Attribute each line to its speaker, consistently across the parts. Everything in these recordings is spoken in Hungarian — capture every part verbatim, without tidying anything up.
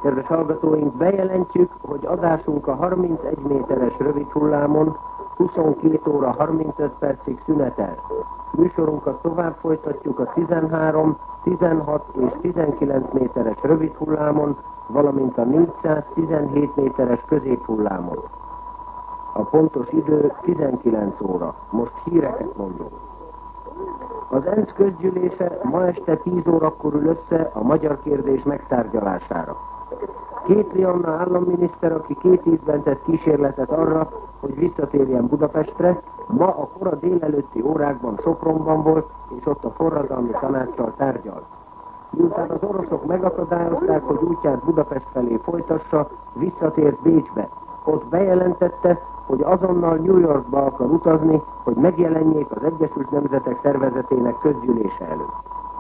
Speaker 1: Kedves hallgatóink, bejelentjük, hogy adásunk a harmincegy méteres rövid hullámon huszonkét óra harmincöt percig szünetel. Műsorunkat tovább folytatjuk a tizenhárom, tizenhat és tizenkilenc méteres rövid hullámon, valamint a négyszáztizenhét méteres középhullámon. A pontos idő tizenkilenc óra. Most híreket mondunk. Az ENSZ közgyűlése ma este tíz órakor ül össze a magyar kérdés megtárgyalására. Kétli Anna államminiszter, aki két évben tett kísérletet arra, hogy visszatérjen Budapestre, ma a kora délelőtti órákban Sopronban volt, és ott a forradalmi tanácssal tárgyalt. Miután az oroszok megakadályozták, hogy útját Budapest felé folytassa, visszatért Bécsbe. Ott bejelentette, hogy azonnal New Yorkba akar utazni, hogy megjelenjék az Egyesült Nemzetek Szervezetének közgyűlése előtt.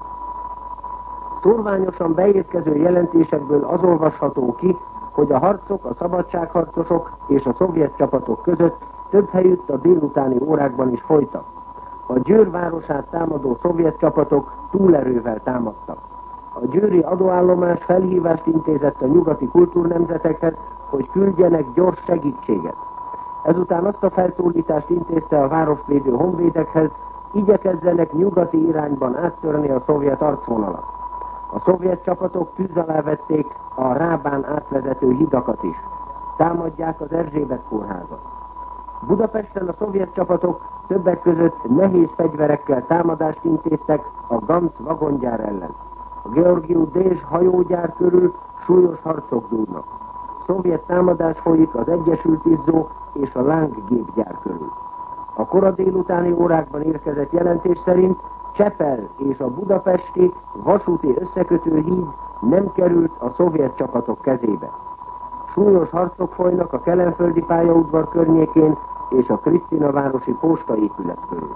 Speaker 1: Szórványosan beérkező jelentésekből az olvasható ki, hogy a harcok, a szabadságharcosok és a szovjet csapatok között több helyütt a délutáni órákban is folytak. A Győr városát támadó szovjet csapatok túlerővel támadtak. A győri adóállomás felhívást intézett a nyugati kultúrnemzetekhez, hogy küldjenek gyors segítséget. Ezután azt a felszólítást intézte a várost védő honvédekhez, igyekezzenek nyugati irányban áttörni a szovjet arcvonalat. A szovjet csapatok tűz alá vették a Rábán átvezető hidakat is. Támadják az Erzsébet kórházat. Budapesten a szovjet csapatok többek között nehéz fegyverekkel támadást intéztek a Ganz vagongyár ellen. A Georgiú Dézs hajógyár körül súlyos harcok dúlnak. Szovjet támadás folyik az Egyesült Izzó és a Láng gépgyár körül. A kora délutáni órákban érkezett jelentés szerint Csepel és a budapesti vasúti összekötő híd nem került a szovjet csapatok kezébe. Súlyos harcok folynak a Kelenföldi pályaudvar környékén és a Krisztinavárosi postaépület körül.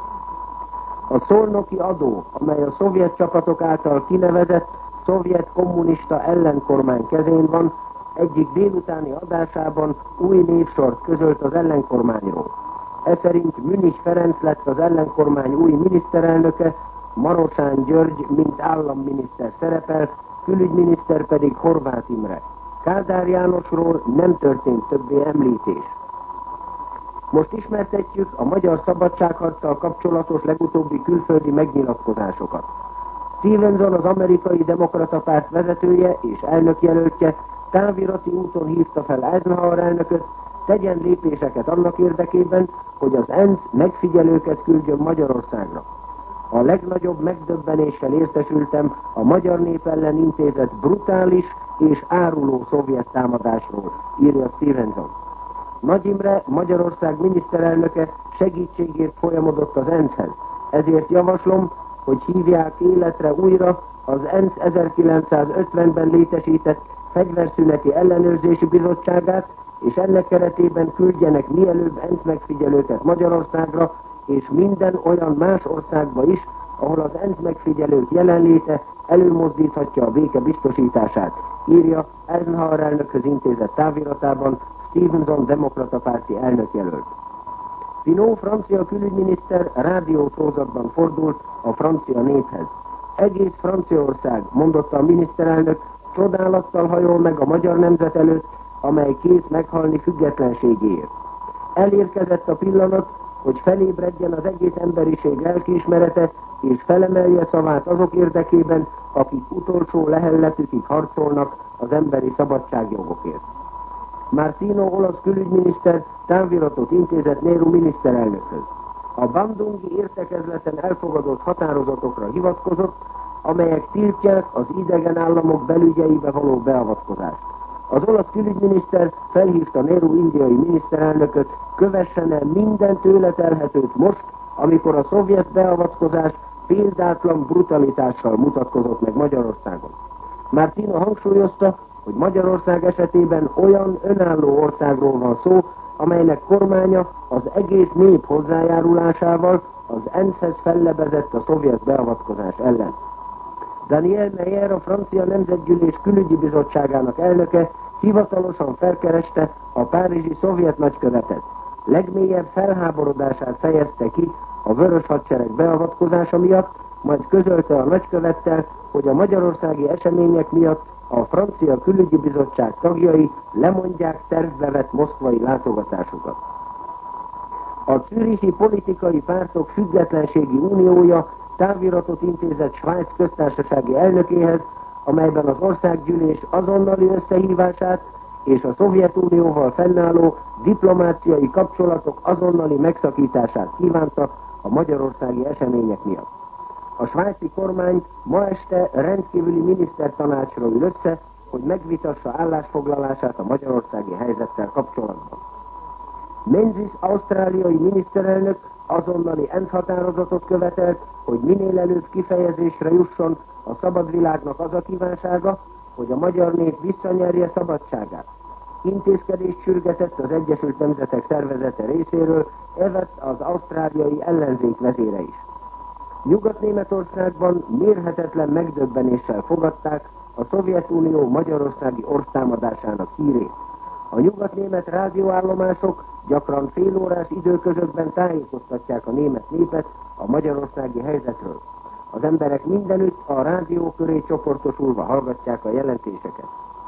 Speaker 1: A szolnoki adó, amely a szovjet csapatok által kinevezett szovjet kommunista ellenkormány kezén van, egyik délutáni adásában új névsort közölt az ellenkormányról. Ez szerint Münich Ferenc lett az ellenkormány új miniszterelnöke, Marosán György, mint államminiszter szerepel, külügyminiszter pedig Horváth Imre. Kádár Jánosról nem történt többé említés. Most ismertetjük a magyar szabadságharccal kapcsolatos legutóbbi külföldi megnyilatkozásokat. Stevenson, az amerikai demokrata párt vezetője és elnökjelöltje távirati úton hívta fel Eisenhower elnököt, tegyen lépéseket annak érdekében, hogy az ENSZ megfigyelőket küldjön Magyarországra. A legnagyobb megdöbbenéssel értesültem a magyar nép ellen intézett brutális és áruló szovjet támadásról, írja Stevenson. Nagy Imre, Magyarország miniszterelnöke segítségért folyamodott az ENSZ-hez. Ezért javaslom, hogy hívják életre újra az ENSZ ezerkilencszázötvenben létesített fegyverszüneti ellenőrzési bizottságát, és ennek keretében küldjenek mielőbb ENSZ megfigyelőket Magyarországra, és minden olyan más országba is, ahol az ENSZ megfigyelők jelenléte előmozdíthatja a béke biztosítását, írja Eisenhower elnökhöz intézett táviratában Stevenson demokrata párti elnökjelölt. Pinot francia külügyminiszter rádiószózatban fordult a francia néphez. Egész Franciaország, mondotta a miniszterelnök, csodálattal hajol meg a magyar nemzet előtt, amely kész meghalni függetlenségéért. Elérkezett a pillanat, hogy felébredjen az egész emberiség lelkiismerete, és felemelje szavát azok érdekében, akik utolsó lehelletükig harcolnak az emberi szabadságjogokért. Martino olasz külügyminiszter táviratot intézett Nehru miniszterelnökhöz. A bandungi értekezleten elfogadott határozatokra hivatkozott, amelyek tiltják az idegen államok belügyeibe való beavatkozást. Az olasz külügyminiszter felhívta Nehru indiai miniszterelnököt, kövessen el minden tőle telhetőt most, amikor a szovjet beavatkozás példátlan brutalitással mutatkozott meg Magyarországon. Martino hangsúlyozta, hogy Magyarország esetében olyan önálló országról van szó, amelynek kormánya az egész nép hozzájárulásával az ENSZ-hez fellebezett a szovjet beavatkozás ellen. Daniel Meyer, a francia nemzetgyűlés külügyi bizottságának elnöke hivatalosan felkereste a párizsi szovjet nagykövetet. Legmélyebb felháborodását fejezte ki a vörös hadsereg beavatkozása miatt, majd közölte a nagykövettel, hogy a magyarországi események miatt a francia külügyi bizottság tagjai lemondják tervbe vett moszkvai látogatásukat. A zürichi politikai pártok függetlenségi uniója táviratot intézett Svájc köztársasági elnökéhez, amelyben az országgyűlés azonnali összehívását és a Szovjetunióval fennálló diplomáciai kapcsolatok azonnali megszakítását kívánta a magyarországi események miatt. A svájci kormány ma este rendkívüli minisztertanácsra ül össze, hogy megvitassa állásfoglalását a magyarországi helyzettel kapcsolatban. Menzies ausztráliai miniszterelnök azonnali ENSZ határozatot követelt, hogy minél előbb kifejezésre jusson a szabad világnak az a kívánsága, hogy a magyar nép visszanyerje szabadságát. Intézkedést sürgetett az Egyesült Nemzetek Szervezete részéről, evett az ausztráliai ellenzék vezére is. Nyugat-Németországban mérhetetlen megdöbbenéssel fogadták a Szovjetunió magyarországi orsztámadásának hírét. A nyugat-német rádióállomások gyakran félórás időközökben tájékoztatják a német népet a magyarországi helyzetről. Az emberek mindenütt a rádió köré csoportosulva hallgatják a jelentéseket.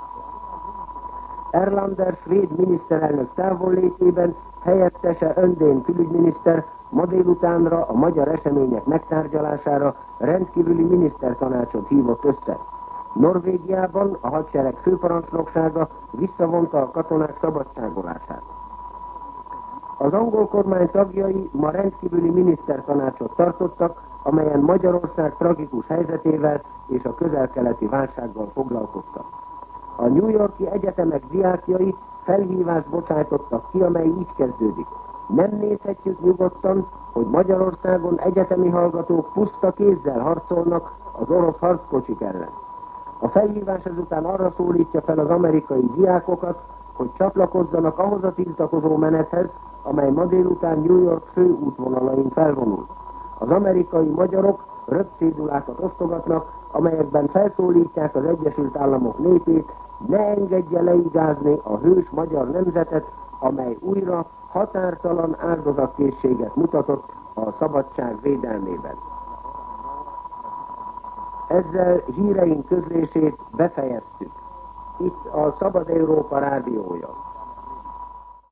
Speaker 1: Erlander svéd miniszterelnök távollétében helyettese Öndén külügyminiszter ma délutánra a magyar események megtárgyalására rendkívüli minisztertanácsot hívott össze. Norvégiában a hadsereg főparancsnoksága visszavonta a katonák szabadságolását. Az angol kormány tagjai ma rendkívüli minisztertanácsot tartottak, amelyen Magyarország tragikus helyzetével és a közel-keleti válsággal foglalkoztak. A New Yorki egyetemek diákjai felhívást bocsájtottak ki, amely így kezdődik. Nem nézhetjük nyugodtan, hogy Magyarországon egyetemi hallgatók puszta kézzel harcolnak az orosz harckocsik ellen. A felhívás ezután arra szólítja fel az amerikai diákokat, hogy csatlakozzanak ahhoz a tiltakozó menethez, amely ma délután New York fő útvonalain felvonul. Az amerikai magyarok röpcédulákat osztogatnak, amelyekben felszólítják az Egyesült Államok népét, ne engedje leigázni a hős magyar nemzetet, amely újra határtalan áldozatkészséget mutatott a szabadság védelmében. Ezzel híreink közlését befejeztük. Itt a Szabad Európa rádiója.